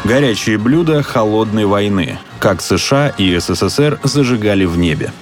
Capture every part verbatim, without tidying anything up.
Горячие блюда холодной войны. Как США и СССР зажигали в небе.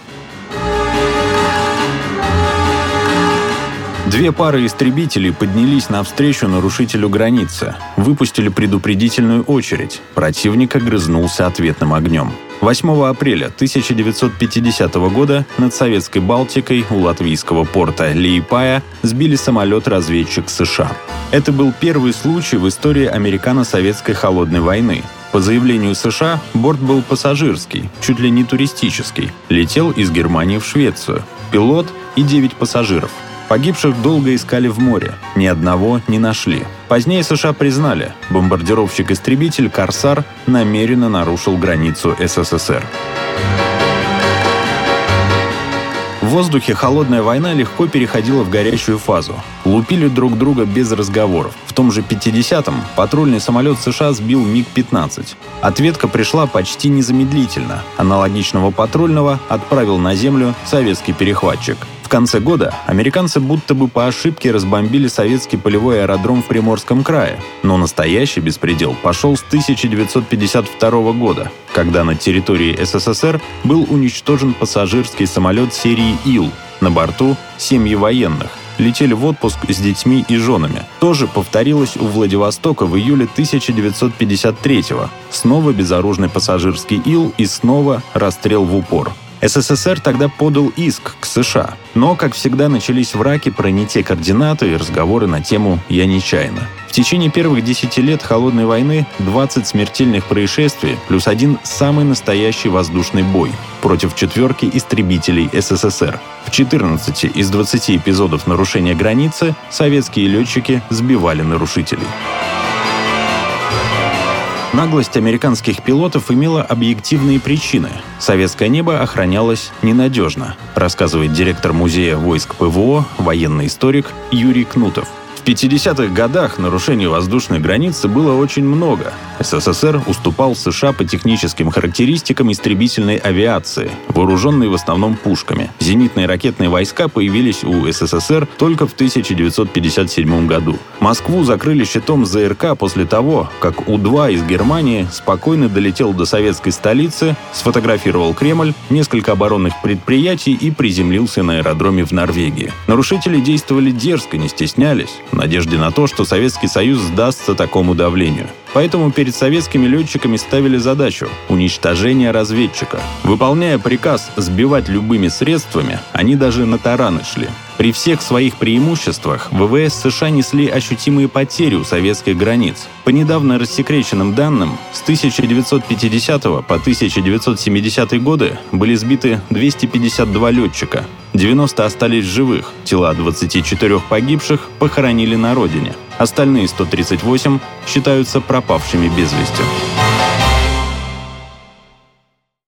Две пары истребителей поднялись навстречу нарушителю границы, выпустили предупредительную очередь. Противник огрызнулся ответным огнем. восьмого апреля тысяча девятьсот пятидесятого года над советской Балтикой у латвийского порта Лиепая сбили самолет-разведчик США. Это был первый случай в истории американо-советской холодной войны. По заявлению США, борт был пассажирский, чуть ли не туристический. Летел из Германии в Швецию. Пилот и девять пассажиров. Погибших долго искали в море, ни одного не нашли. Позднее США признали, бомбардировщик-истребитель «Корсар» намеренно нарушил границу СССР. В воздухе холодная война легко переходила в горячую фазу. Лупили друг друга без разговоров. В том же пятидесятом патрульный самолет США сбил миг пятнадцать. Ответка пришла почти незамедлительно. Аналогичного патрульного отправил на землю советский перехватчик. В конце года американцы будто бы по ошибке разбомбили советский полевой аэродром в Приморском крае. Но настоящий беспредел пошел с тысяча девятьсот пятьдесят второго года, когда на территории СССР был уничтожен пассажирский самолет серии Ил. На борту семьи военных. Летели в отпуск с детьми и женами. Тоже повторилось у Владивостока в июле тысяча девятьсот пятьдесят третьего. Снова безоружный пассажирский Ил и снова расстрел в упор. СССР тогда подал иск к США. Но, как всегда, начались враки про не те координаты и разговоры на тему «я нечаянно». В течение первых десяти лет холодной войны двадцать смертельных происшествий плюс один самый настоящий воздушный бой против четверки истребителей СССР. В четырнадцати из двадцати эпизодов нарушения границы советские летчики сбивали нарушителей. Наглость американских пилотов имела объективные причины. Советское небо охранялось ненадежно, рассказывает директор музея войск ПВО, военный историк Юрий Кнутов. В пятидесятых годах нарушений воздушной границы было очень много. СССР уступал США по техническим характеристикам истребительной авиации, вооруженной в основном пушками. Зенитные ракетные войска появились у СССР только в тысяча девятьсот пятьдесят седьмом году. Москву закрыли щитом ЗРК после того, как У-два из Германии спокойно долетел до советской столицы, сфотографировал Кремль, несколько оборонных предприятий и приземлился на аэродроме в Норвегии. Нарушители действовали дерзко, не стеснялись, в надежде на то, что Советский Союз сдастся такому давлению. Поэтому перед советскими летчиками ставили задачу – уничтожение разведчика. Выполняя приказ сбивать любыми средствами, они даже на тараны шли. При всех своих преимуществах ВВС США несли ощутимые потери у советских границ. По недавно рассекреченным данным, с тысяча девятьсот пятидесятого по тысяча девятьсот семидесятые годы были сбиты двести пятьдесят два летчика. девяносто остались в живых, тела двадцати четырёх погибших похоронили на родине. Остальные сто тридцать восемь считаются пропавшими без вести.